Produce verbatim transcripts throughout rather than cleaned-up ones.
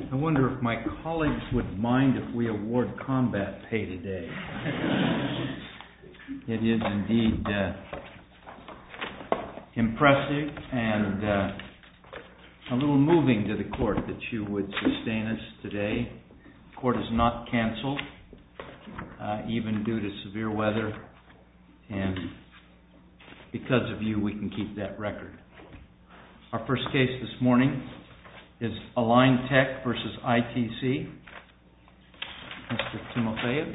I wonder if my colleagues would mind if we award combat pay today. It is indeed uh, impressive and uh, a little moving to the court that you would sustain us today. The court is not canceled, uh, even due to severe weather, and because of you, we can keep that record. Our first case this morning is Align Tech versus I T C. Mister Timofeyev.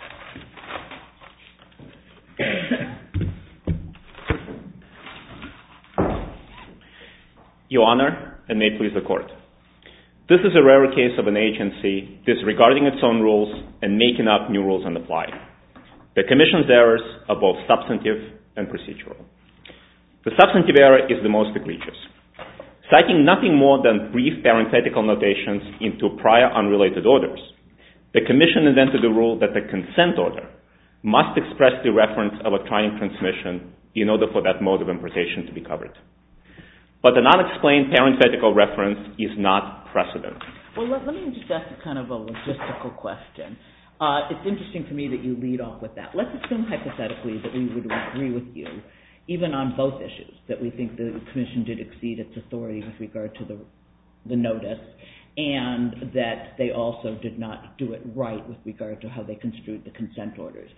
Your Honor, and may it please the Court. This is a rare case of an agency disregarding its own rules and making up new rules on the fly. The Commission's errors are both substantive and procedural. The substantive error is the most egregious. Citing nothing more than brief parenthetical notations into prior unrelated orders, the Commission invented a rule that the consent order must expressly reference electronic transmission in order for that mode of importation to be covered. But an unexplained parenthetical reference is not precedent. Well, let, let me just ask kind of a logistical question. Uh, it's interesting to me that you lead off with that. Let's assume hypothetically that we would agree with you, even on both issues, that we think the Commission did exceed its authority with regard to the, the notice, and that they also did not do it right with regard to how they construed the consent orders.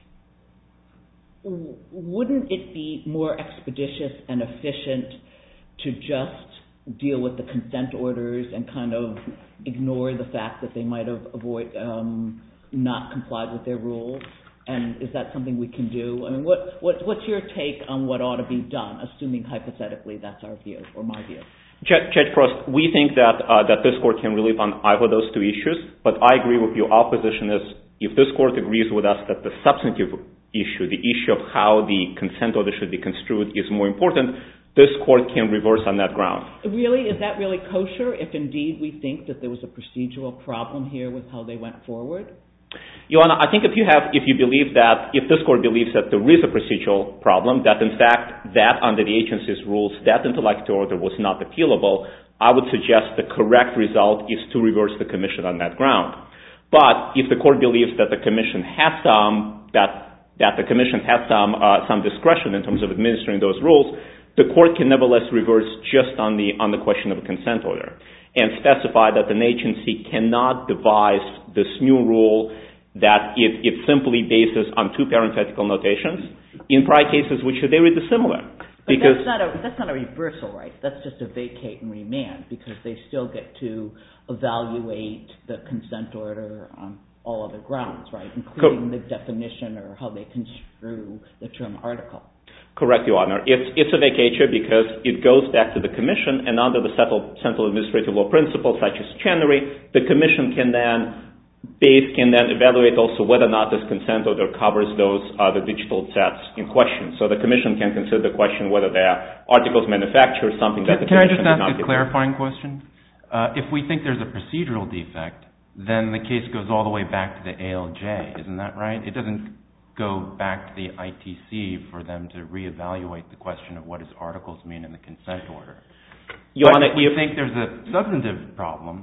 Wouldn't it be more expeditious and efficient to just deal with the consent orders and kind of ignore the fact that they might have avoid, um, not complied with their rules? And is that something we can do? I mean, what, what what's your take on what ought to be done, assuming hypothetically that's our view, or my view? Judge, Judge Frost, we think that uh, that this Court can relieve on either of those two issues, but I agree with you. Our position is, if this Court agrees with us that the substantive issue, the issue of how the consent order should be construed is more important, this Court can reverse on that ground. Really? Is that really kosher, if indeed we think that there was a procedural problem here with how they went forward? Your Honor, I think if you have, if you believe that, if this Court believes that there is a procedural problem, that in fact, that under the agency's rules, that interlocutory order was not appealable, I would suggest the correct result is to reverse the Commission on that ground. But if the Court believes that the Commission has some, that, that the Commission has some, uh, some discretion in terms of administering those rules, the Court can nevertheless reverse just on the, on the question of a consent order and specify that an agency cannot devise this new rule that it, it simply bases on two parenthetical notations in prior cases which are very dissimilar. But because that's not a that's not a reversal, right? That's just a vacate and remand, because they still get to evaluate the consent order on all other grounds, right, including Co- the definition or how they construe the term article. Correct, Your Honor. It's, it's a vacatur because it goes back to the Commission, and under the Central Administrative Law principles such as Chenery, the Commission can then base can then evaluate also whether or not this consent order covers those uh, the digital sets in question. So the Commission can consider the question whether they are articles manufactured, something that the can Commission Can I just ask a clarifying question? Uh, if we think there's a procedural defect, then the case goes all the way back to the A L J. Isn't that right? It doesn't go back to the I T C for them to reevaluate the question of what does articles mean in the consent order. Your but Honor, if we if think there's a substantive problem,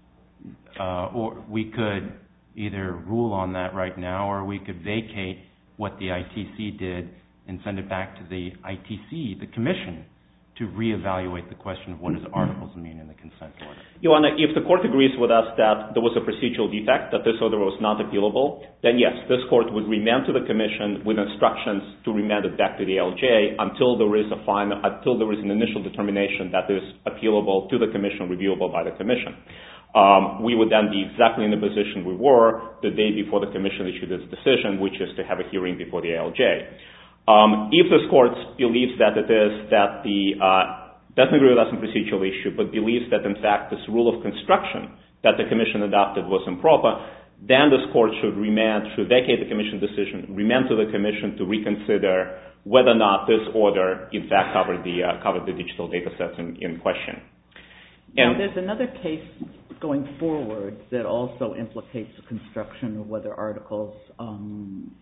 uh, or we could either rule on that right now, or we could vacate what the I T C did and send it back to the I T C, the Commission, to reevaluate the question of what does articles mean in the consent order. Your Honor, if the Court agrees with us that there was a procedural defect, that this order was not appealable, then yes, this Court would remand to the Commission with instructions to remand it back to the A L J until there is a final, until there is an initial determination that is appealable to the Commission, reviewable by the Commission. Um, we would then be exactly in the position we were the day before the Commission issued its decision, which is to have a hearing before the A L J. Um, if this Court believes that it is that the uh, doesn't agree with us on procedural issue, but believes that in fact this rule of construction that the Commission adopted was improper, then this Court should remand, should vacate the Commission decision, remand to the Commission to reconsider whether or not this order in fact covered the uh, covered the digital data sets in, in question. And now, there's another case going forward that also implicates the construction of whether articles um,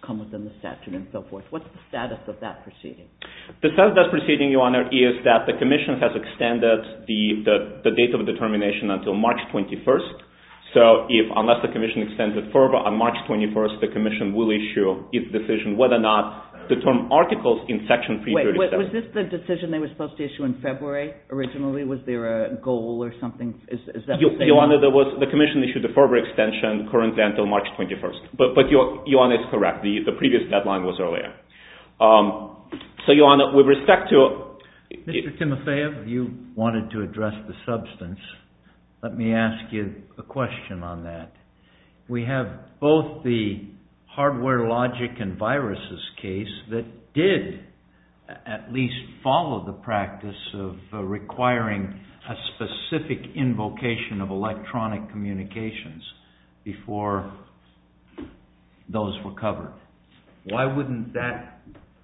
come within the statute and so forth. What's the status of that proceeding? The status of that proceeding, Your Honor, is that the Commission has extended the, the, the date of determination until March twenty-first. So if, unless the Commission extends it further, on March twenty-first, the Commission will issue its decision whether or not the term articles in Section three thirty-seven. Wait, wait, was this the decision they were supposed to issue in February originally? Was there a goal or something? Is, is that Your, the same? Your Honor, there was, the Commission issued a further extension currently until March twenty-first. But, but Your, Your Honor is correct. The, the previous deadline was earlier. Um, so, Your Honor, with respect to... Mister Timofeyev, you wanted to address the substance. Let me ask you a question on that. We have both the Hardware Logic and Viruses case that did at least follow the practice of uh, requiring a specific invocation of electronic communications before those were covered. Why wouldn't that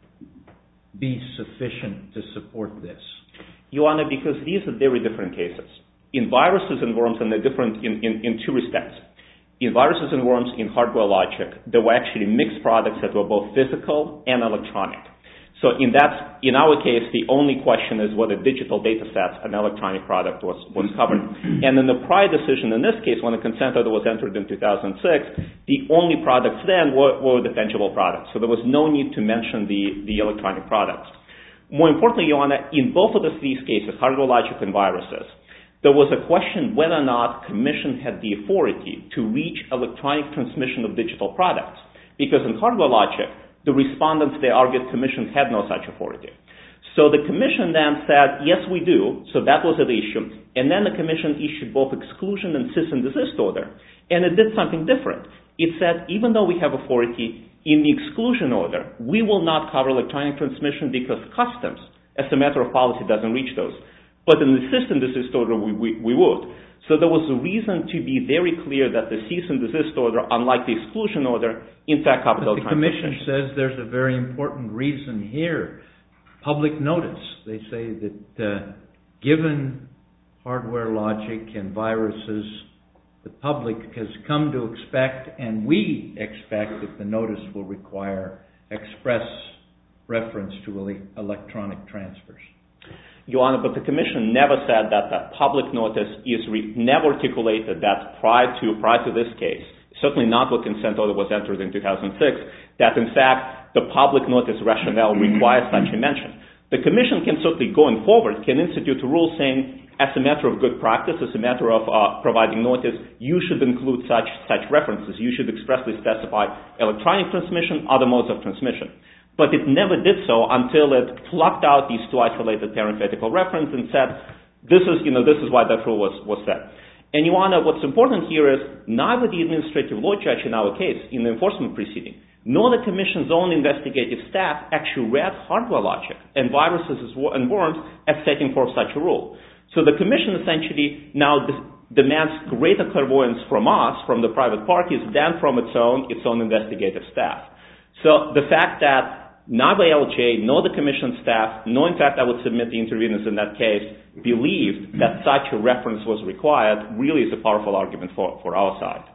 be sufficient to support this? Your Honor, because these are very different cases. In viruses and worms, and they're different in, in, in two respects. In viruses and worms, in Hardware Logic, there were actually mixed products that were both physical and electronic. So in that, in our case, the only question is whether digital data sets, an electronic product, was, was covered. And in the prior decision, in this case, when the consent order was entered in two thousand six, the only products then were, were the tangible products. So there was no need to mention the, the electronic products. More importantly, Your Honor, in both of these cases, Hardware Logic and viruses, there was a question whether or not Commission had the authority to reach electronic transmission of digital products. Because in Hardware Logic, the respondents, they argued Commission had no such authority. So the Commission then said, yes, we do. So that was an issue. And then the Commission issued both exclusion and cease and desist order. And it did something different. It said, even though we have authority in the exclusion order, we will not cover electronic transmission because customs, as a matter of policy, doesn't reach those. But in the cease and desist order, we, we, we would. So there was a reason to be very clear that the cease and desist order, unlike the exclusion order, in fact covered electronic transmission. But the Commission says there's a very important reason here. Public notice. They say that uh, given Hardware Logic and viruses, the public has come to expect, and we expect that the notice will require express reference to ele- electronic transfers. Your Honor, but the Commission never said that the public notice is re- never articulated that prior to prior to this case, certainly not when consent order was entered in two thousand six, that in fact the public notice rationale requires such a mention. The Commission can certainly, going forward, can institute a rule saying, as a matter of good practice, as a matter of uh, providing notice, you should include such such references. You should expressly specify electronic transmission, other modes of transmission. But it never did so until it plucked out these two isolated parenthetical references and said, this is, you know, this is why that rule was, was set. And Your Honor, what's important here is neither the administrative law judge in our case, in the enforcement proceeding, nor the Commission's own investigative staff actually read Hardware Logic and viruses and worms as setting forth such a rule. So the Commission essentially now demands greater clairvoyance from us, from the private parties, than from its own, its own investigative staff. So the fact that neither L J nor the Commission staff, nor in fact I would submit the interveners in that case, believed that such a reference was required really is a powerful argument for, for our side.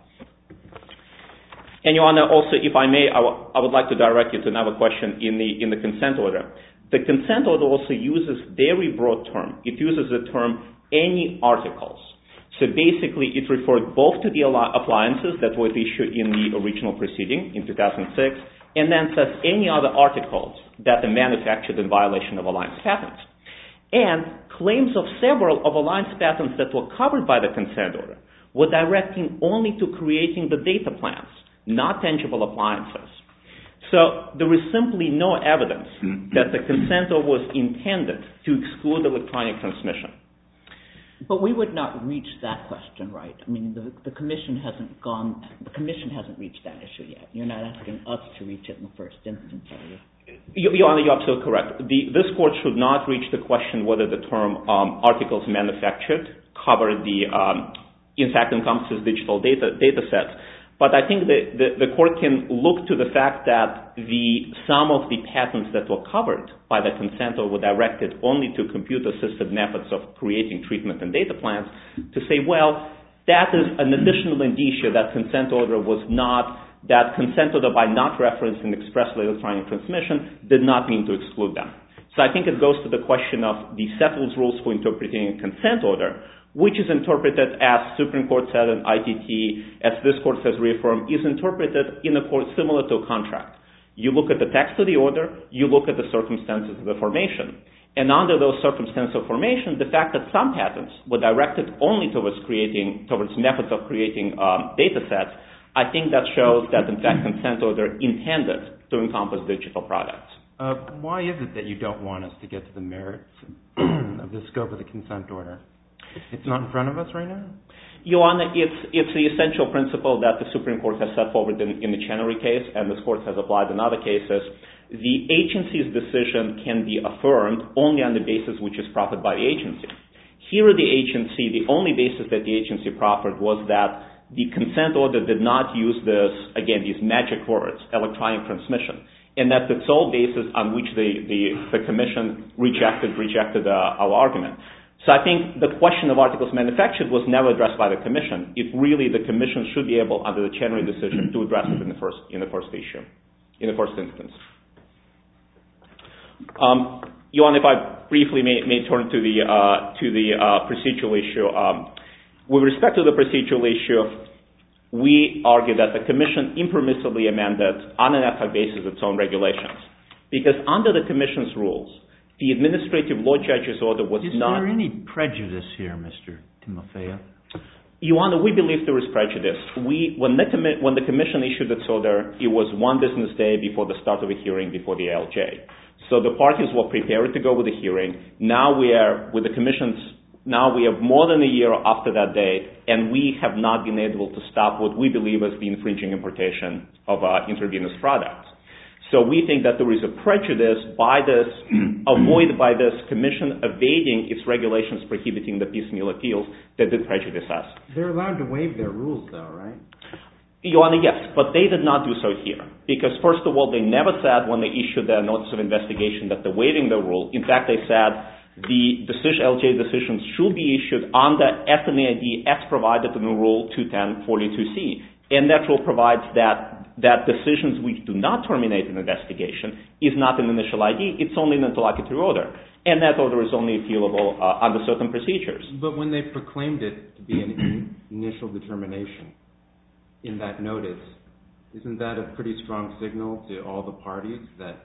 And Your Honor, also, if I may, I, w- I would like to direct you to another question in the, in the consent order. The consent order also uses very broad term. It uses the term any articles. So basically it referred both to the appliances that were issued in the original proceeding in two thousand six, and then says any other articles that are manufactured in violation of Alliance patents. And claims of several of Alliance patents that were covered by the consent order were directing only to creating the data plans, not tangible appliances. So there is simply no evidence that the consent order was intended to exclude electronic transmission. But we would not reach that question, right? I mean, the, the Commission hasn't gone, the Commission hasn't reached that issue yet. You're not asking us to reach it in the first instance, are you? Your Honor, you're absolutely correct. The, this Court should not reach the question whether the term um, articles manufactured cover the, um, in fact, encompasses digital data, data sets. But I think the, the, the Court can look to the fact that the some of the patents that were covered by the consent order were directed only to computer-assisted methods of creating treatment and data plans to say, well, that is an additional indicia that consent order was not that consent order, by not referencing expressly electronic transmission, did not mean to exclude them. So I think it goes to the question of the settled rules for interpreting a consent order, which is interpreted, as Supreme Court said in I T T, as this court has reaffirmed, is interpreted in a court similar to a contract. You look at the text of the order, you look at the circumstances of the formation. And under those circumstances of formation, the fact that some patents were directed only towards creating, towards methods of creating um, data sets, I think that shows that, in fact, consent order intended to encompass digital products. Uh, why is it that you don't want us to get to the merits of the scope of the consent order? It's not in front of us right now? Your Honor, it's, it's the essential principle that the Supreme Court has set forward in, in the Chenery case, and this Court has applied in other cases. The agency's decision can be affirmed only on the basis which is proffered by the agency. Here at the agency, the only basis that the agency proffered was that the consent order did not use this, again, these magic words, electronic transmission, and that's the sole basis on which the, the, the Commission rejected, rejected uh, our argument. So I think the question of articles manufactured was never addressed by the Commission. If really the Commission should be able, under the Chenery decision, to address it in the first, in the first issue, in the first instance. Um, Johan, if I briefly may, may turn to the uh, to the uh, procedural issue. Um, with respect to the procedural issue, we argue that the Commission impermissibly amended on an ad hoc basis its own regulations, because under the Commission's rules, the administrative law judge's order was is not... Is there any prejudice here, Mister Timofeyev? Your Honor, we believe there is prejudice. We, when, the commi- when the Commission issued its order, it was one business day before the start of a hearing before the A L J. So the parties were prepared to go with the hearing. Now we are, with the Commission's, now we have more than a year after that date, and we have not been able to stop what we believe is the infringing importation of uh, intravenous products. So we think that there is a prejudice by this, avoided by this Commission evading its regulations prohibiting the piecemeal appeals that did prejudice us. They're allowed to waive their rules, though, right? Your Honor, yes, but they did not do so here. Because, first of all, they never said when they issued their notice of investigation that they're waiving the rule. In fact, they said the decision, L J decisions should be issued under S N A I D as provided in the Rule two ten forty-two C. And that rule provides that that decisions which do not terminate an investigation is not an initial I D, it's only an interlocutory order. And that order is only appealable uh, under certain procedures. But when they proclaimed it to be an in- initial determination in that notice, isn't that a pretty strong signal to all the parties that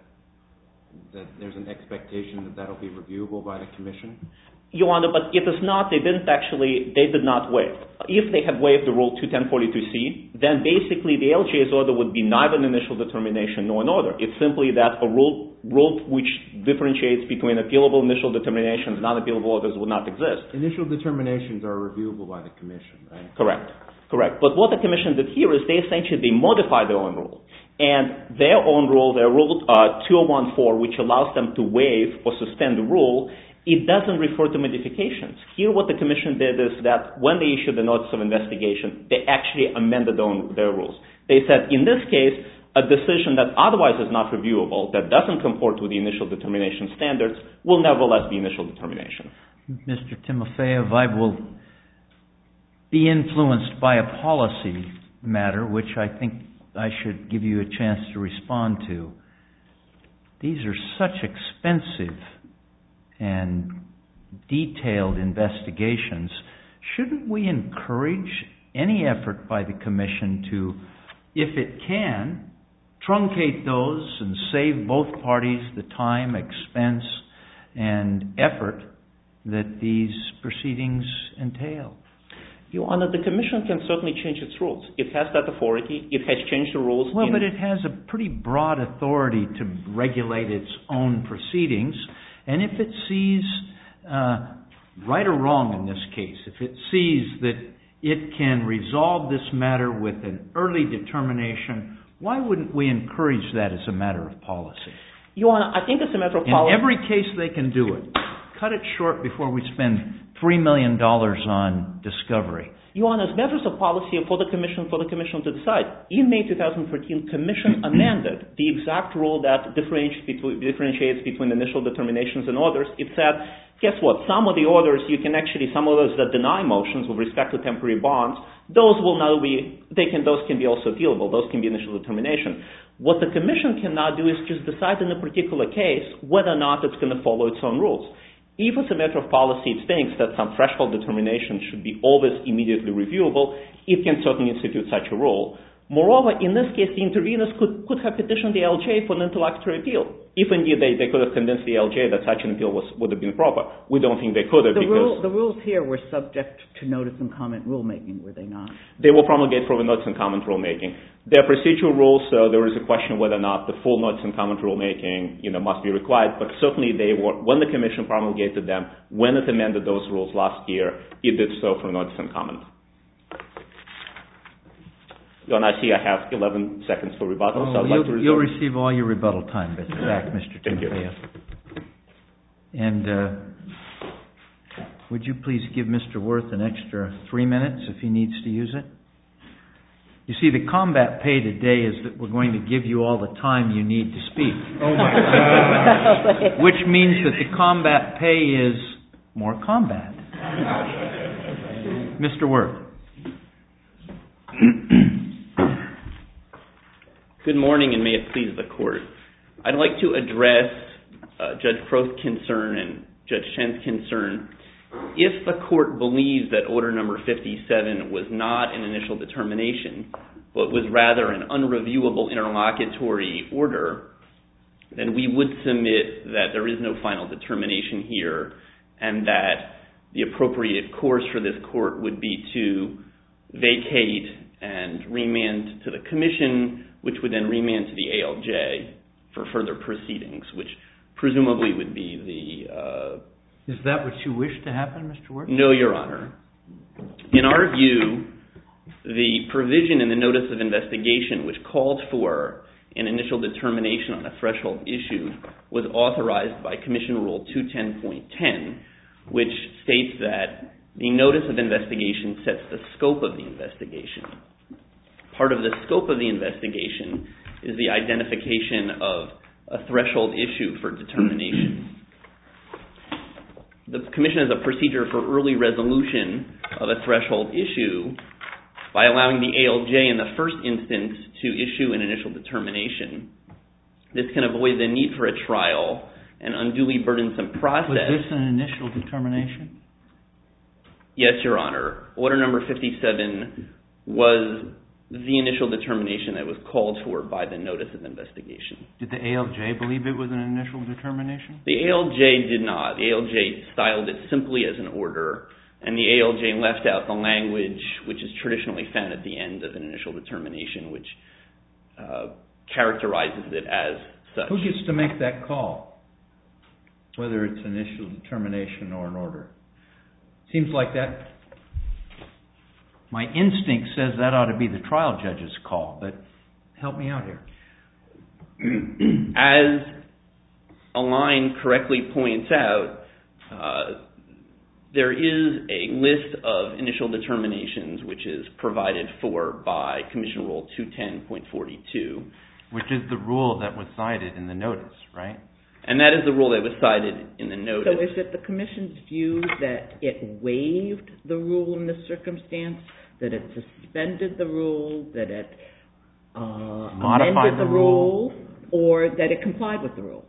that there's an expectation that that'll be reviewable by the Commission? Your Honor, but it is not, they didn't actually, they did not waive. If they had waived the Rule two ten forty-two C, then basically the L J's order would be neither an initial determination nor an order. It's simply that a rule, rule which differentiates between appealable initial determinations and non-appealable orders would not exist. Initial determinations are reviewable by the Commission, right? Correct. Correct. But what the Commission did here is they essentially, they modified their own rule. And their own rule, their Rule uh, two oh one four, which allows them to waive or suspend the rule, it doesn't refer to modifications. Here what the Commission did is that when they issued the notice of investigation, they actually amended their, own, their rules. They said, in this case, a decision that otherwise is not reviewable, that doesn't comport with the initial determination standards, will nevertheless be initial determination. Mister Timofeyev, I will be influenced by a policy matter, which I think I should give you a chance to respond to. These are such expensive and detailed investigations. Shouldn't we encourage any effort by the Commission to, if it can, truncate those and save both parties the time, expense, and effort that these proceedings entail? Your Honor, the Commission can certainly change its rules. It has that authority. It has changed the rules. Well, in but it has a pretty broad authority to regulate its own proceedings. And if it sees, uh, right or wrong in this case, if it sees that it can resolve this matter with an early determination, why wouldn't we encourage that as a matter of policy? Your Honor, I think it's a matter of policy. In every case they can do it. Cut it short before we spend three million dollars on discovery. Your Honor, as matters of policy for the Commission, for the Commission to decide. In May twenty thirteen, Commission amended the exact rule that differentiates between, differentiates between initial determinations and orders. It said, guess what? Some of the orders you can actually, some of those that deny motions with respect to temporary bonds, those will now be, they can, those can be also appealable. Those can be initial determination. What the Commission cannot do is just decide in a particular case whether or not it's going to follow its own rules. If it's a matter of policy, it thinks that some threshold determination should be always immediately reviewable, it can certainly institute such a rule. Moreover, in this case, the interveners could, could have petitioned the L J for an interlocutory appeal. If indeed they, they could have convinced the L J that such an appeal was, would have been proper. We don't think they could have the because... Rule, the rules here were subject to notice and comment rulemaking, were they not? They will promulgate for the notice and comment rulemaking. They're procedural rules, so there is a question whether or not the full notice and comment rulemaking, you know, must be required, but certainly they were, when the Commission promulgated them, when it amended those rules last year, it did so for notice and comment. And I see I have eleven seconds for rebuttal, oh, so I'd you'll, like to reserve. You'll receive all your rebuttal time back, Mister Thank you. Timofeyev. And uh, would you please give Mister Wirth an extra three minutes if he needs to use it? You see, the combat pay today is that we're going to give you all the time you need to speak. Oh my God. Which means that the combat pay is more combat. Mister Wirth. Good morning, and may it please the Court. I'd like to address uh, Judge Crow's concern and Judge Shen's concern. If the Court believes that Order Number fifty-seven was not an initial determination, but was rather an unreviewable interlocutory order, then we would submit that there is no final determination here and that the appropriate course for this Court would be to vacate and remand to the Commission, which would then remand to the A L J for further proceedings, which presumably would be the... Uh, is that what you wish to happen, Mister Wirth? No, Your Honor. In our view, the provision in the Notice of Investigation, which called for an initial determination on a threshold issue, was authorized by Commission Rule two ten point ten, which states that the Notice of Investigation sets the scope of the investigation. Part of the scope of the investigation is the identification of a threshold issue for determination. The Commission has a procedure for early resolution of a threshold issue by allowing the A L J in the first instance to issue an initial determination. This can avoid the need for a trial and unduly burdensome process. Was this an initial determination? Yes, Your Honor. Order Number fifty-seven was the initial determination that was called for by the Notice of Investigation. Did the A L J believe it was an initial determination? The A L J did not. The A L J styled it simply as an order, and the A L J left out the language which is traditionally found at the end of an initial determination, which uh, characterizes it as such. Who gets to make that call, whether it's an initial determination or an order? Seems like that. My instinct says that ought to be the trial judge's call, but help me out here. As Align correctly points out, uh, there is a list of initial determinations which is provided for by Commission Rule two ten point forty-two. Which is the rule that was cited in the notice, right? And that is the rule that was cited in the notice. So is it the Commission's view that it waived the rule in this circumstance, that it suspended the rule, that it uh, amended the, the rule, rule, or that it complied with the rule?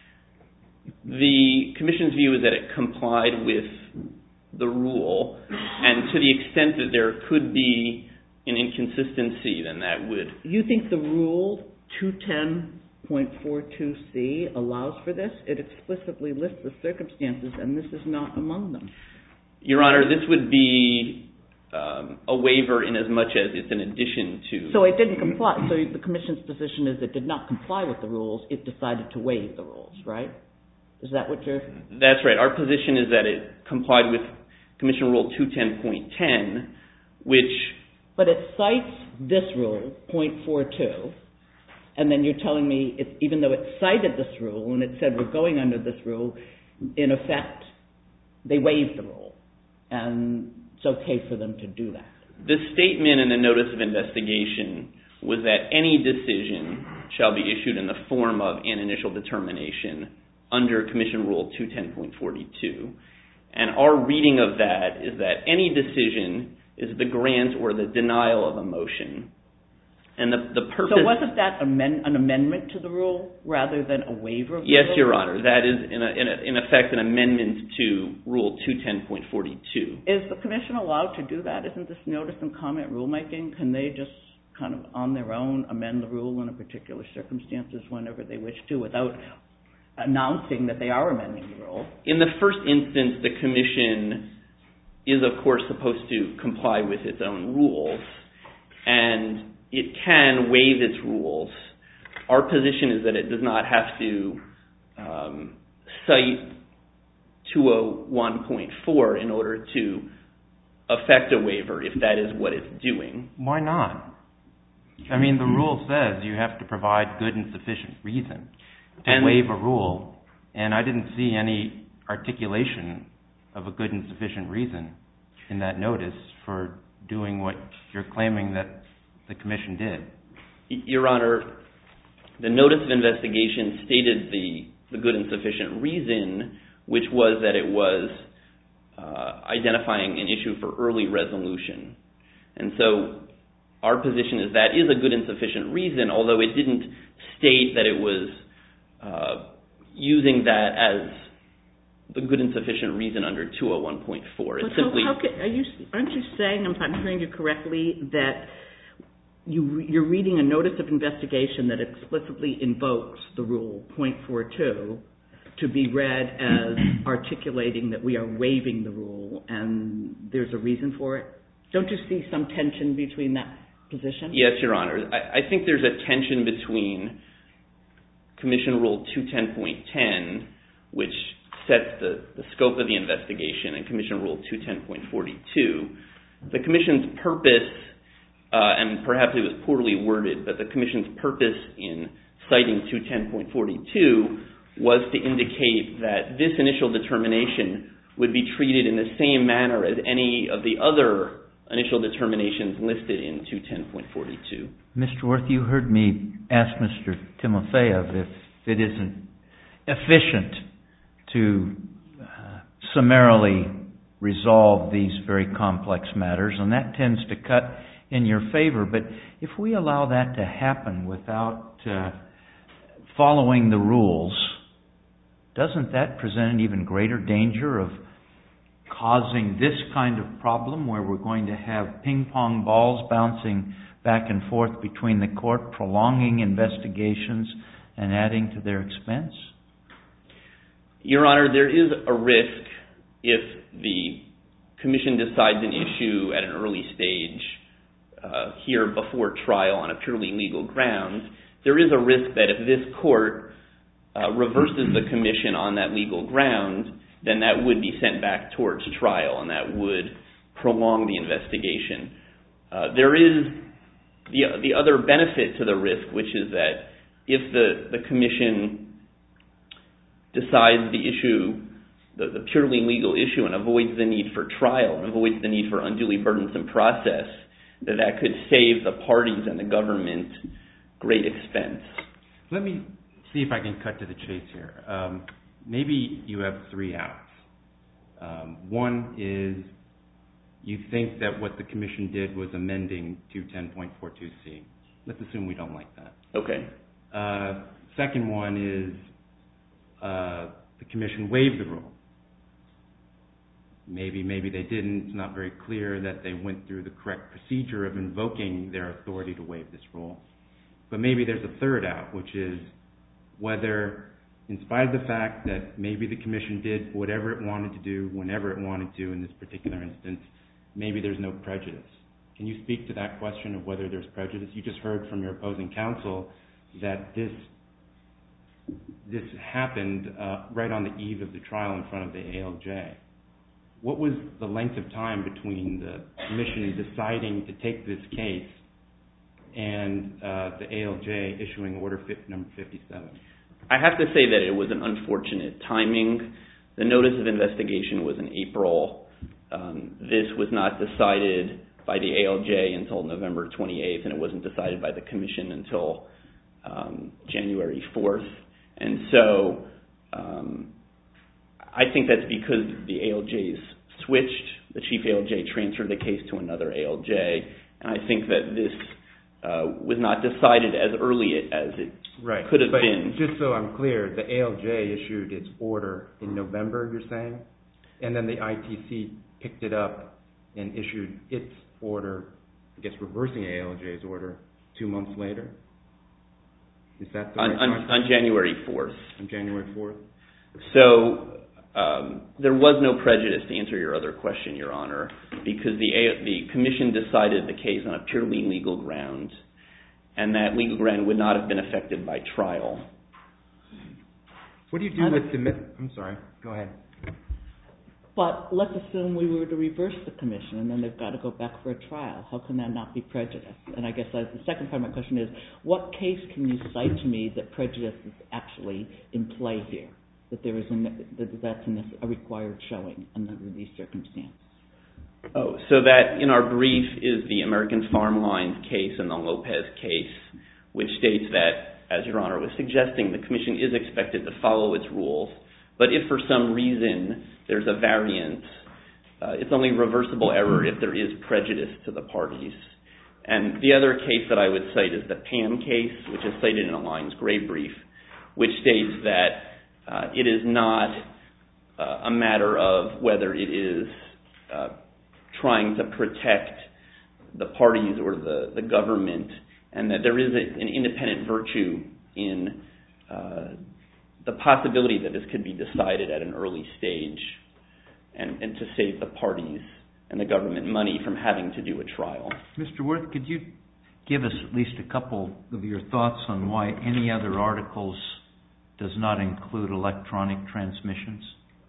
The Commission's view is that it complied with the rule, and to the extent that there could be an inconsistency, then that would... You think the rule two ten point forty-two C allows for this? It explicitly lists the circumstances, and this is not among them. Your Honor, this would be um, a waiver in as much as it's an addition to... So it didn't comply. So the Commission's position is it did not comply with the rules. It decided to waive the rules, right? Is that what you're... That's right. Our position is that it complied with Commission Rule two ten point ten, which... But it cites this rule, point four two, and then you're telling me, it, even though it cited this rule and it said we're going under this rule, in effect, they waived the rule. And it's okay for them to do that? The statement in the notice of investigation was that any decision shall be issued in the form of an initial determination under Commission Rule two ten point forty-two. And our reading of that is that any decision is the grant or the denial of a motion. And the, the purpose... So wasn't that amend, an amendment to the rule rather than a waiver of the Yes, rule? Your Honor. That is, in, a, in, a, in effect, an amendment to Rule two ten point forty-two. Is the Commission allowed to do that? Isn't this notice and comment rulemaking? Can they just kind of on their own amend the rule in a particular circumstances whenever they wish to without announcing that they are amending the rule? In the first instance, the Commission is, of course, supposed to comply with its own rules, and it can waive its rules. Our position is that it does not have to um, cite two oh one point four in order to affect a waiver if that is what it's doing. Why not? I mean, the rule says you have to provide good and sufficient reason to And- waive a rule, and I didn't see any articulation of a good and sufficient reason in that notice for doing what you're claiming that the Commission did. Your Honor, the notice of investigation stated the, the good and sufficient reason, which was that it was uh, identifying an issue for early resolution. And so our position is that is a good and sufficient reason, although it didn't state that it was uh, using that as the good and sufficient reason under two oh one point four. But simply, how, how can, are you, aren't you saying, if I'm hearing you correctly, that you, you're reading a notice of investigation that explicitly invokes the rule point four two to be read as articulating that we are waiving the rule and there's a reason for it? Don't you see some tension between that position? Yes, Your Honor. I, I think there's a tension between Commission Rule two ten point ten, which sets the, the scope of the investigation, and Commission Rule two ten point forty-two. The Commission's purpose, uh, and perhaps it was poorly worded, but the Commission's purpose in citing two ten point forty-two was to indicate that this initial determination would be treated in the same manner as any of the other initial determinations listed in two ten point forty-two. Mister Worth, you heard me ask Mister Timofeyev if it isn't efficient to uh, summarily resolve these very complex matters, and that tends to cut in your favor. But if we allow that to happen without uh, following the rules, doesn't that present an even greater danger of causing this kind of problem where we're going to have ping-pong balls bouncing back and forth between the court, prolonging investigations and adding to their expense? Your Honor, there is a risk if the Commission decides an issue at an early stage uh, here before trial on a purely legal ground. There is a risk that if this court uh, reverses the Commission on that legal ground, then that would be sent back towards trial, and that would prolong the investigation. Uh, there is the, the other benefit to the risk, which is that if the, the Commission decides the issue, the, the purely legal issue, and avoids the need for trial and avoids the need for unduly burdensome process, that that could save the parties and the government great expense. Let me see if I can cut to the chase here. Um, maybe you have three outs. Um, one is you think that what the Commission did was amending two ten point forty-two C. Let's assume we don't like that. Okay. Uh, second one is uh, the Commission waived the rule. Maybe, maybe they didn't. It's not very clear that they went through the correct procedure of invoking their authority to waive this rule. But maybe there's a third out, which is whether, in spite of the fact that maybe the Commission did whatever it wanted to do, whenever it wanted to in this particular instance, maybe there's no prejudice. Can you speak to that question of whether there's prejudice? You just heard from your opposing counsel that this this happened uh, right on the eve of the trial in front of the A L J. What was the length of time between the Commission deciding to take this case and uh, the A L J issuing Order number fifty-seven? I have to say that it was an unfortunate timing. The notice of investigation was in April. um, this was not decided by the A L J until November twenty-eighth, and it wasn't decided by the Commission until um, January fourth. And so um, I think that's because the A L Js switched. The Chief A L J transferred the case to another A L J, and I think that this uh, was not decided as early as it right. could have but been. Just so I'm clear, the A L J issued its order in November, you're saying? And then the I T C picked it up and issued its order, I guess reversing A L J's order, two months later? Is that the on, right on, concept? on January fourth. On January fourth? So um, there was no prejudice, to answer your other question, Your Honor, because the, A- the Commission decided the case on a purely legal ground, and that legal ground would not have been affected by trial. What do you do with the... I'm sorry, go ahead. But let's assume we were to reverse the Commission, and then they've got to go back for a trial. How can that not be prejudice? And I guess uh, the second part of my question is, what case can you cite to me that prejudice is actually in play here, that there is a, that that's a required showing under these circumstances? Oh, so that in our brief is the American Farm Lines case and the Lopez case, which states that, as Your Honor was suggesting, the Commission is expected to follow its rules, but if for some reason there's a variance, uh, it's only reversible error if there is prejudice to the parties. And the other case that I would cite is the Pam case, which is cited in Alliance Gray brief, which states that uh, it is not uh, a matter of whether it is uh, trying to protect the parties or the, the government, and that there is a, an independent virtue in uh, the possibility that this could be decided at an early stage and, and to save the parties and the government money from having to do a trial. Mister Wirth, could you give us at least a couple of your thoughts on why any other articles does not include electronic transmissions?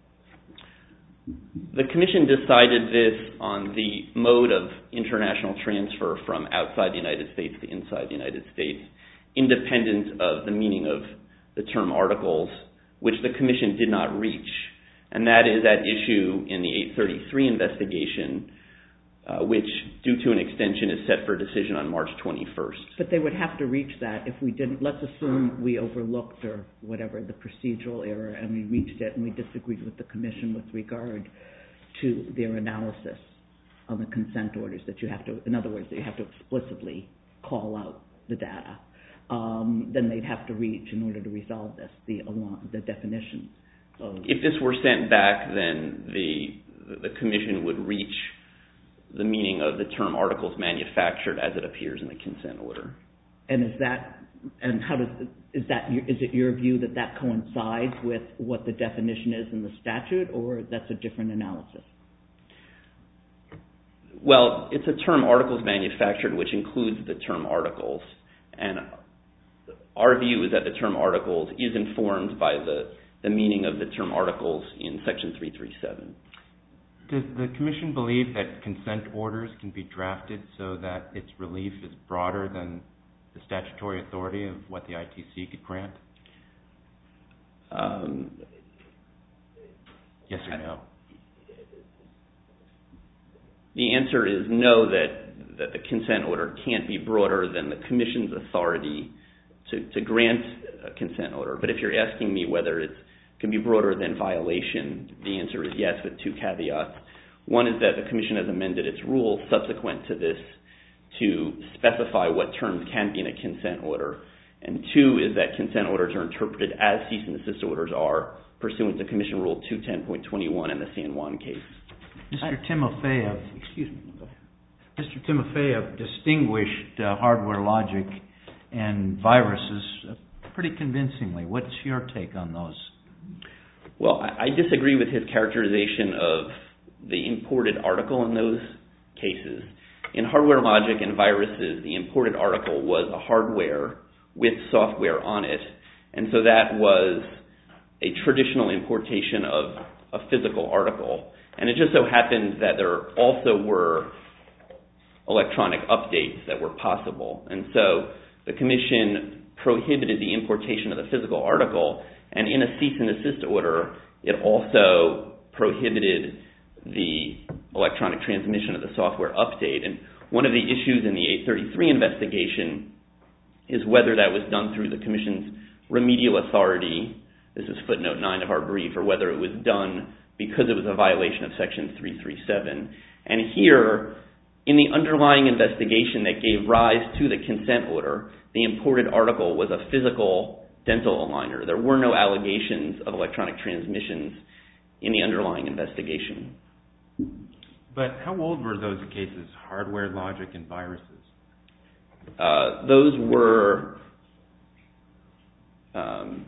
The Commission decided this on the mode of international transfer from outside the United States to inside the United States, independent of the meaning of the term articles, which the Commission did not reach. And that is at issue in the eight thirty-three investigation, uh, which, due to an extension, is set for decision on March twenty-first. But they would have to reach that if we didn't. Let's assume we overlooked or whatever the procedural error and we reached it and we disagreed with the Commission with regard to their analysis on the consent orders that you have to, in other words, that you have to explicitly call out the data. Um, then they'd have to reach, in order to resolve this, the, the definition. Of if this were sent back, then the, the Commission would reach the meaning of the term articles manufactured as it appears in the consent order. And is that, and how does, is that, is it your view that that coincides with what the definition is in the statute, or that's a different analysis? Well, it's a term articles manufactured, which includes the term articles. And our view is that the term articles is informed by the, the meaning of the term articles in Section three thirty-seven. Does the Commission believe that consent orders can be drafted so that its relief is broader than the statutory authority of what the I T C could grant? Um, yes or no? The answer is no, that, that the consent order can't be broader than the Commission's authority to, to grant a consent order. But if you're asking me whether it can be broader than violation, the answer is yes, with two caveats. One is that the Commission has amended its rules subsequent to this to specify what terms can be in a consent order. And two is that consent orders are interpreted as cease and desist orders are, pursuant to Commission Rule two ten point twenty-one in the San Juan case. Mister Timofeyev, excuse me, Mister Timofeyev distinguished uh, hardware logic and viruses uh, pretty convincingly. What's your take on those? Well, I, I disagree with his characterization of the imported article in those cases. In hardware logic and viruses, the imported article was a hardware with software on it, and so that was a traditional importation of a physical article. And it just so happened that there also were electronic updates that were possible. And so the Commission prohibited the importation of the physical article, and in a cease and desist order, it also prohibited the electronic transmission of the software update. And one of the issues in the eight thirty-three investigation is whether that was done through the Commission's remedial authority, this is footnote nine of our brief, or whether it was done because it was a violation of Section three thirty-seven. And here, in the underlying investigation that gave rise to the consent order, the imported article was a physical dental aligner. There were no allegations of electronic transmissions in the underlying investigation. But how old were those cases, Hardware Logic and Viruses? Uh, those were um,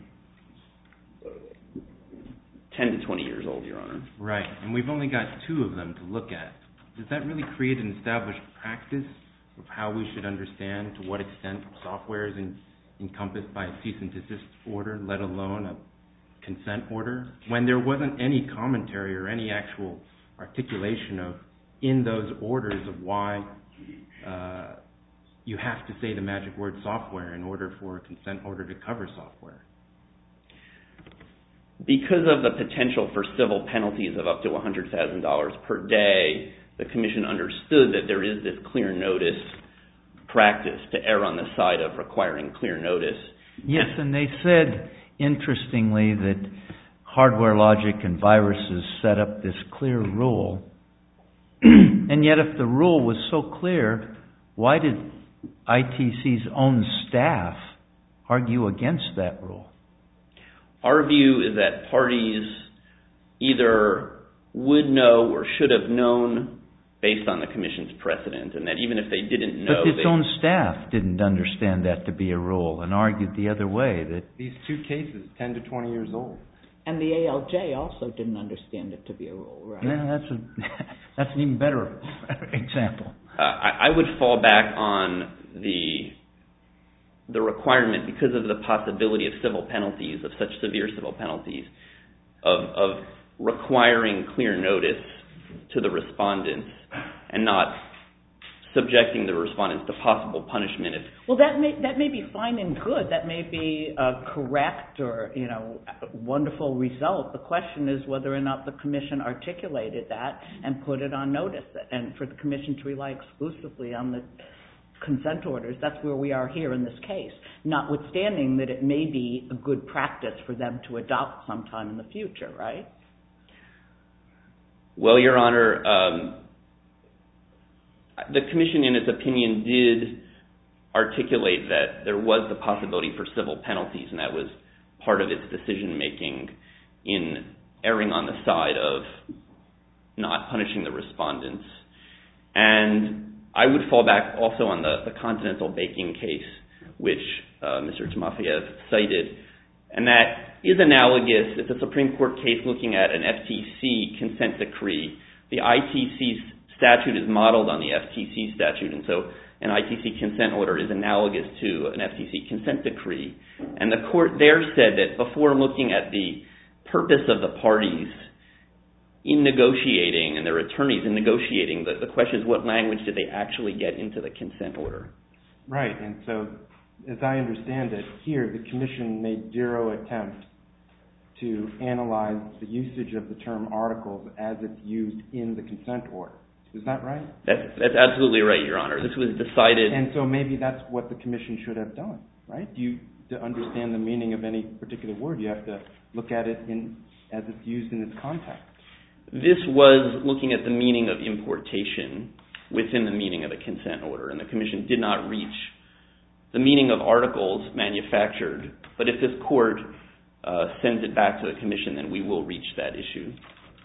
ten to twenty years old, Your Honor. Right, and we've only got two of them to look at. Does that really create an established practice of how we should understand to what extent software is in, encompassed by a cease and desist order, let alone a consent order, when there wasn't any commentary or any actual articulation of in those orders of why uh, you have to say the magic word software in order for a consent order to cover software? Because of the potential for civil penalties of up to one hundred thousand dollars per day, the Commission understood that there is this clear notice practice to err on the side of requiring clear notice. Yes, and they said, interestingly, that Hardware Logic and Viruses set up this clear rule. And yet if the rule was so clear, why did I T C's own staff argue against that rule? Our view is that parties either would know or should have known based on the Commission's precedent, and that even if they didn't know... But its they, own staff didn't understand that to be a rule and argued the other way. That these two cases, ten to twenty years old. And the A L J also didn't understand it to be a rule, right? Yeah, that's, a, that's an even better example. Uh, I, I would fall back on the the requirement, because of the possibility of civil penalties, of such severe civil penalties, of, of requiring clear notice to the respondents and not subjecting the respondents to possible punishment. If, well, that may that may be fine and good. That may be a correct or, you know, wonderful result. The question is whether or not the Commission articulated that and put it on notice. And for the Commission to rely exclusively on the consent orders, that's where we are here in this case, notwithstanding that it may be a good practice for them to adopt sometime in the future, right? Well, Your Honor, um, the Commission, in its opinion, did articulate that there was the possibility for civil penalties, and that was part of its decision-making in erring on the side of not punishing the respondents. And I would fall back also on the, the Continental Baking case, which uh, Mister Timofeyev cited, and that is analogous. It's a Supreme Court case looking at an F T C consent decree. The I T C statute is modeled on the F T C statute, and so an I T C consent order is analogous to an F T C consent decree. And the court there said that before looking at the purpose of the parties in negotiating and their attorneys in negotiating, the, the question is what language did they actually get into the consent order? Right, and so as I understand it, here the Commission made zero attempt to analyze the usage of the term articles as it's used in the consent order. Is that right? That's, that's absolutely right, Your Honor. This was decided... And so maybe that's what the Commission should have done, right? You, to understand the meaning of any particular word, you have to look at it in as it's used in its context. This was looking at the meaning of importation within the meaning of the consent order, and the Commission did not reach the meaning of articles manufactured. But if this court uh, sends it back to the Commission, then we will reach that issue.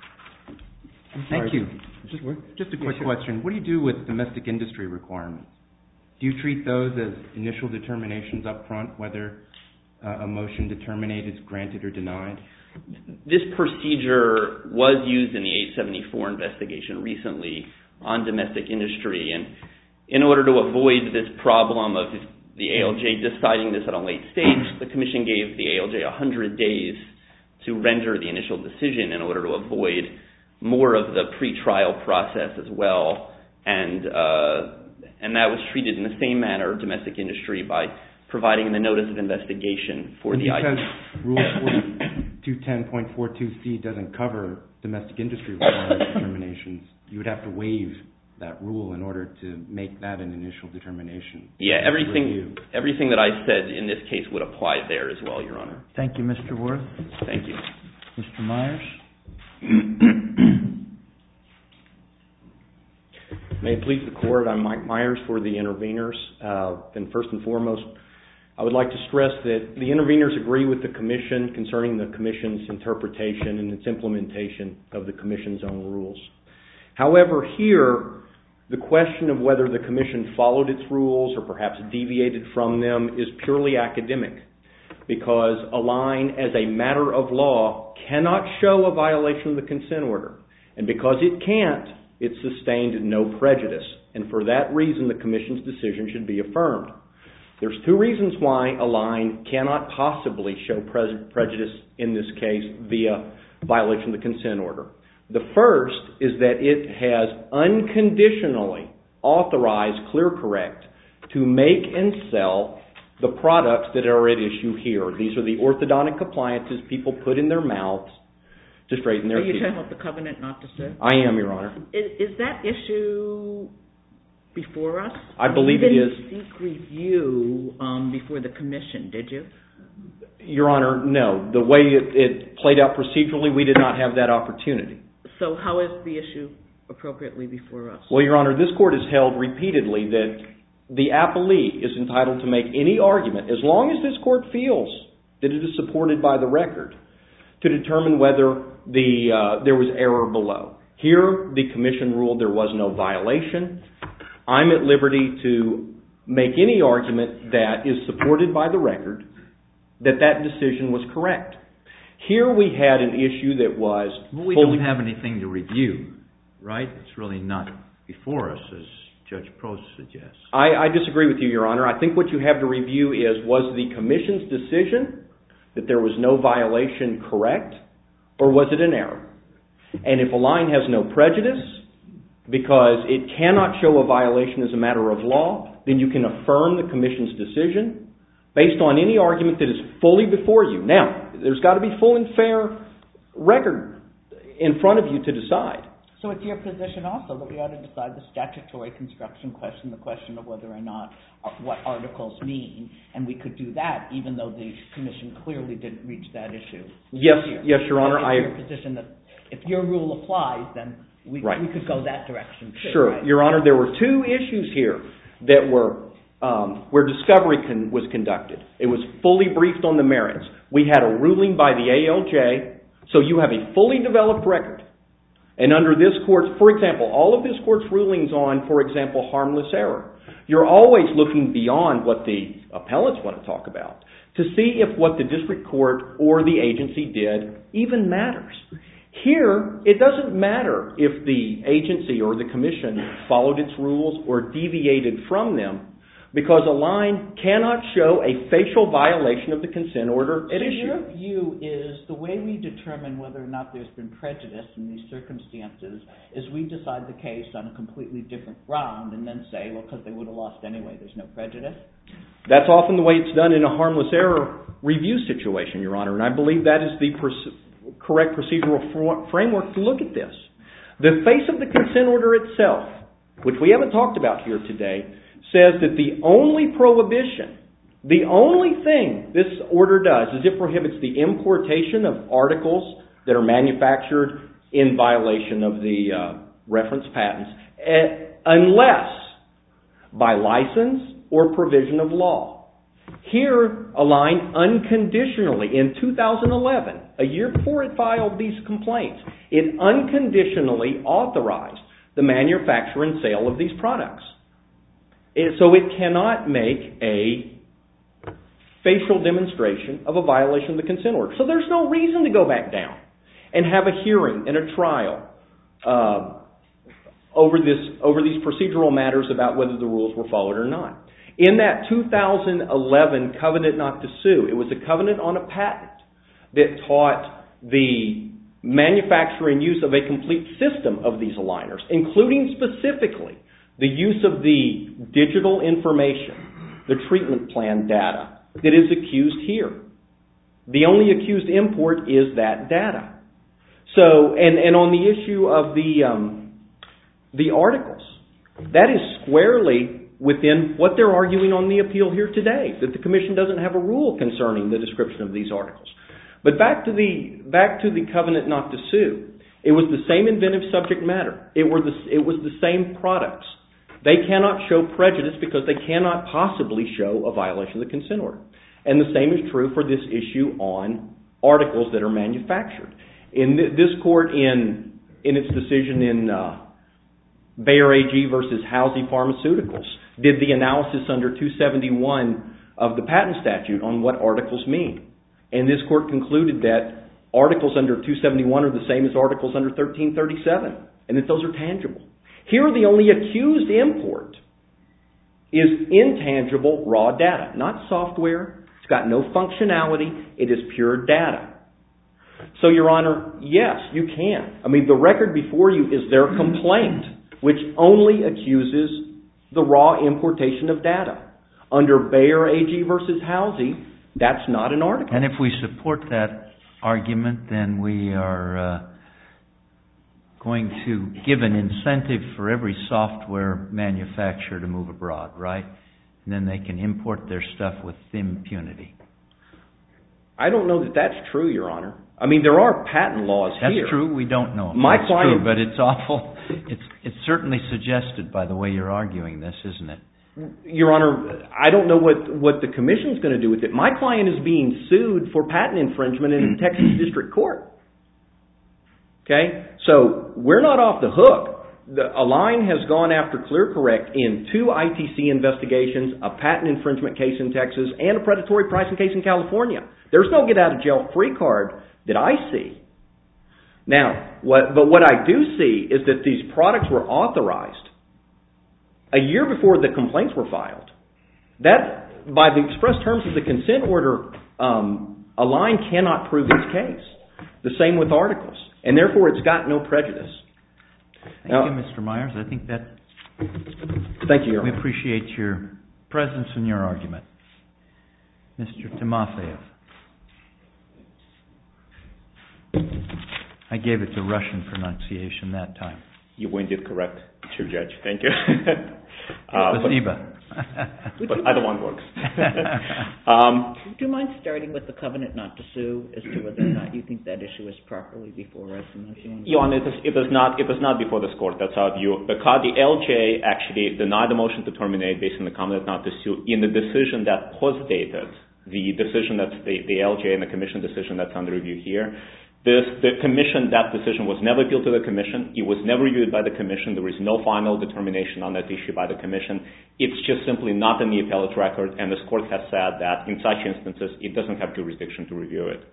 Thank you. Just, just a quick question. What do you do with domestic industry requirements? Do you treat those as initial determinations up front, whether uh, a motion to terminate is granted or denied? This procedure was used in the eight seventy-four investigation recently on domestic industry, and in order to avoid this problem of the A L J deciding this at a late stage, the Commission gave the A L J one hundred days to render the initial decision in order to avoid more of the pre-trial process as well, and uh, and that was treated in the same manner, domestic industry, by providing the notice of investigation for and the I T C. Because Rule two ten point four two C doesn't cover domestic industry requirement determinations, you would have to waive that rule in order to make that an initial determination. Yeah, everything everything that I said in this case would apply there as well, Your Honor. Thank you, Mister Worth. Thank you. Mister Myers? May it please the Court, I'm Mike Myers for the interveners. Uh, and first and foremost, I would like to stress that the interveners agree with the Commission concerning the Commission's interpretation and its implementation of the Commission's own rules. However, here, the question of whether the Commission followed its rules or perhaps deviated from them is purely academic, because Align, as a matter of law, cannot show a violation of the consent order. And because it can't, it sustained no prejudice. And for that reason, the Commission's decision should be affirmed. There's two reasons why Align cannot possibly show pre- prejudice in this case via violation of the consent order. The first is that it has unconditionally authorized ClearCorrect to make and sell the products that are at issue here. These are the orthodontic appliances people put in their mouths to straighten their teeth. Are you talking about the covenant not to sue? I am, Your Honor. Is, is that issue before us? I believe it is. You didn't seek review um, before the Commission, did you? Your Honor, no. The way it, it played out procedurally, we did not have that opportunity. So how is the issue appropriately before us? Well, Your Honor, this Court has held repeatedly that the appellee is entitled to make any argument, as long as this Court feels that it is supported by the record, to determine whether the uh, there was error below. Here, the Commission ruled there was no violation. I'm at liberty to make any argument that is supported by the record that that decision was correct. Here we had an issue that was... Well, we don't have anything to review, right? It's really not before us, as Judge Prost suggests. I, I disagree with you, Your Honor. I think what you have to review is, was the Commission's decision that there was no violation correct, or was it an error? And if Align has no prejudice, because it cannot show a violation as a matter of law, then you can affirm the Commission's decision based on any argument that is fully before you. Now, there's got to be full and fair record in front of you to decide. So it's your position also that we ought to decide the statutory construction question, the question of whether or not uh, what articles mean, and we could do that even though the Commission clearly didn't reach that issue. Yes, here. yes, Your Honor. So I it's your position that if your rule applies, then we, right. we could go that direction too. Sure. Right? Your Honor, there were two issues here that were um, where discovery con- was conducted. It was fully briefed on the merits. We had a ruling by the A L J, so you have a fully developed record. And under this Court's, for example, all of this Court's rulings on, for example, harmless error, you're always looking beyond what the appellants want to talk about to see if what the district court or the agency did even matters. Here, it doesn't matter if the agency or the Commission followed its rules or deviated from them, because Align cannot show a facial violation of the consent order at issue. So your view is the way we determine whether or not there's been prejudice in these circumstances is we decide the case on a completely different ground and then say, well, because they would have lost anyway, there's no prejudice? That's often the way it's done in a harmless error review situation, Your Honor, and I believe that is the pers- correct procedural fr- framework to look at this. The face of the consent order itself, which we haven't talked about here today, says that the only prohibition, the only thing this order does is it prohibits the importation of articles that are manufactured in violation of the uh, reference patents, uh, unless by license or provision of law. Here, Align unconditionally, in two thousand eleven, a year before it filed these complaints, it unconditionally authorized the manufacture and sale of these products. So it cannot make a facial demonstration of a violation of the consent order. So there's no reason to go back down and have a hearing and a trial uh, over this over these procedural matters about whether the rules were followed or not. In that two thousand eleven covenant not to sue, it was a covenant on a patent that taught the manufacture and use of a complete system of these aligners, including specifically the use of the digital information, the treatment plan data that is accused here. The only accused import is that data. So, and, and on the issue of the, um, the articles, that is squarely within what they're arguing on the appeal here today, that the Commission doesn't have a rule concerning the description of these articles. But back to the, back to the covenant not to sue. It was the same inventive subject matter. It, were the, it was the same products. They cannot show prejudice because they cannot possibly show a violation of the consent order. And the same is true for this issue on articles that are manufactured. In th- this court, in in its decision in uh, Bayer A G versus Halsey Pharmaceuticals, did the analysis under two seventy-one of the patent statute on what articles mean. And this court concluded that articles under two seventy-one are the same as articles under thirteen thirty-seven, and that those are tangible. Here, the only accused import is intangible raw data, not software. It's got no functionality. It is pure data. So, Your Honor, yes, you can. I mean, the record before you is their complaint, which only accuses the raw importation of data. Under Bayer A G versus Halsey, that's not an article. And if we support that argument, then we are uh, going to give an incentive for every software manufacturer to move abroad, right? And then they can import their stuff with impunity. I don't know that that's true, Your Honor. I mean, there are patent laws that's here. That's true. We don't know. My that's client, true, but it's awful. It's it's certainly suggested by the way you're arguing this, isn't it? Your Honor, I don't know what, what the Commission's going to do with it. My client is being sued for patent infringement in the Texas District Court. Okay? So, we're not off the hook. The, Align has gone after ClearCorrect in two I T C investigations, a patent infringement case in Texas, and a predatory pricing case in California. There's no get-out-of-jail-free card that I see. Now, what, but what I do see is that these products were authorized a year before the complaints were filed. That, by the express terms of the consent order, um, Align cannot prove its case. The same with articles. And therefore, it's got no prejudice. Thank now, you, Mister Myers. I think that... Thank you, Your We Honor. appreciate your presence and your argument. Mister Timofeyev. I gave it the Russian pronunciation that time. You went it correct, Chief Judge. Thank you. uh, Spasiba. But, but either one works. um, Do you mind starting with the covenant not to sue as to whether or not you think that issue is properly before us? Your Honor, it is, it is not. It is not before this court. That's our view. The, the L J actually denied the motion to terminate based on the covenant not to sue in the decision that postdated the decision that's the, the L J and the Commission decision that's under review here. This, the Commission, that decision was never appealed to the Commission. It was never reviewed by the Commission. There is no final determination on that issue by the Commission. It's just simply not in the appellate record, and this court has said that in such instances, it doesn't have jurisdiction to review it.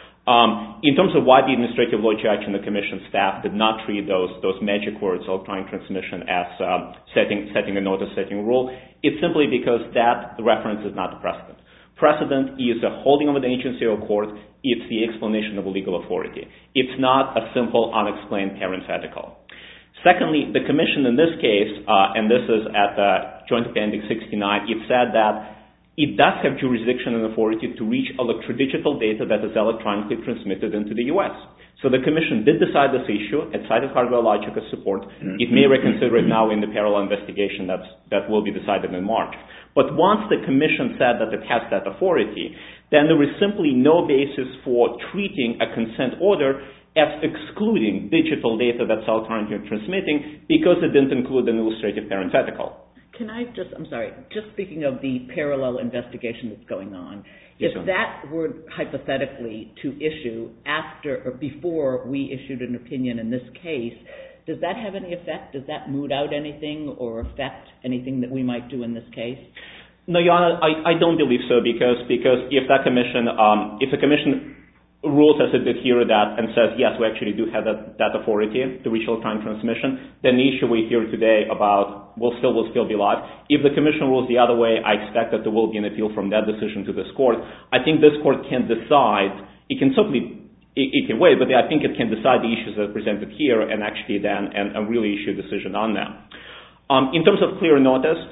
Um, in terms of why the administrative law judge and the Commission staff did not treat those those magic words, electronic transmission, as um, setting setting a notice, setting a rule, it's simply because that reference is not the precedent. Precedent is a holding of an agency or court. It's the explanation of a legal authority. It's not a simple, unexplained parenthetical. Secondly, the Commission in this case, uh, and this is at the Joint Appendix sixty-nine, it said that it does have jurisdiction and authority to reach electrodigital data that is electronically transmitted into the U S. So the Commission did decide this issue. It cited Hardware Logic as support. It may reconsider it now in the parallel investigation that's, that will be decided in March. But once the Commission said that it has that authority, then there is simply no basis for treating a consent order as excluding digital data that's electronically transmitting because it didn't include an illustrative parenthetical. Can I just, I'm sorry, just speaking of the parallel investigation that's going on, Yes, if ma'am. that were hypothetically to issue after or before we issued an opinion in this case, does that have any effect? Does that moot out anything or affect anything that we might do in this case? No, Your Honor, I, I don't believe so because because if that commission, um, if the commission rules as it did here that and says, yes, we actually do have that, that authority to reach electronic transmission, then the issue we hear today about will still will still be live. If the commission rules the other way, I expect that there will be an appeal from that decision to this court. I think this court can decide, it can certainly It, it can wait, but I think it can decide the issues that are presented here and actually then and, and really issue a decision on them. Um, in terms of clear notice,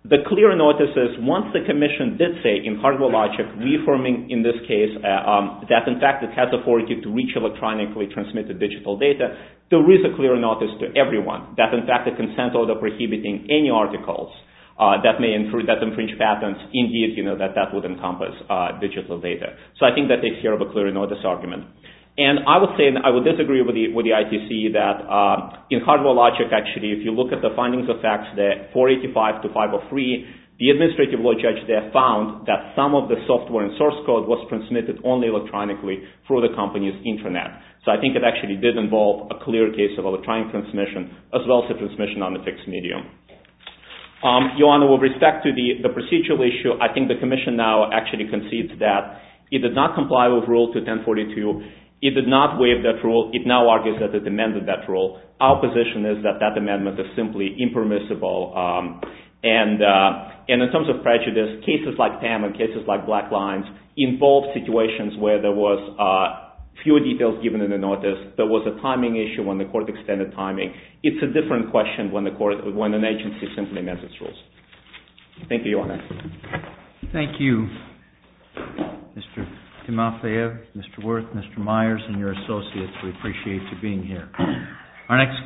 the clear notice is once the commission did say in hardware logic, reaffirming in this case uh, um, that in fact it has authority to reach electronically transmitted digital data, there is a clear notice to everyone that in fact the consent order prohibiting any articles uh, that may infringe, that infringe patents, indeed, you know, that that would encompass uh, digital data. So I think that takes care of a clear notice argument. And I would say, and I would disagree with the with the I T C that uh, in hardware logic, actually, if you look at the findings of facts there, four eighty-five to five oh three, the administrative law judge there found that some of the software and source code was transmitted only electronically through the company's intranet. So I think it actually did involve a clear case of electronic transmission as well as a transmission on the fixed medium. Um, Your Honor, with respect to the, the procedural issue, I think the Commission now actually concedes that it did not comply with Rule two ten forty-two. It did not waive that rule. It now argues that it amended that rule. Our position is that that amendment is simply impermissible. Um, and, uh, and in terms of prejudice, cases like P A M and cases like Black Lines involved situations where there was uh, fewer details given in the notice. There was a timing issue when the court extended timing. It's a different question when the court, when an agency simply amends its rules. Thank you, Your Honor. Thank you, Mister Timofeyev, Mister Wirth, Mister Myers, and your associates. We appreciate you being here. Our next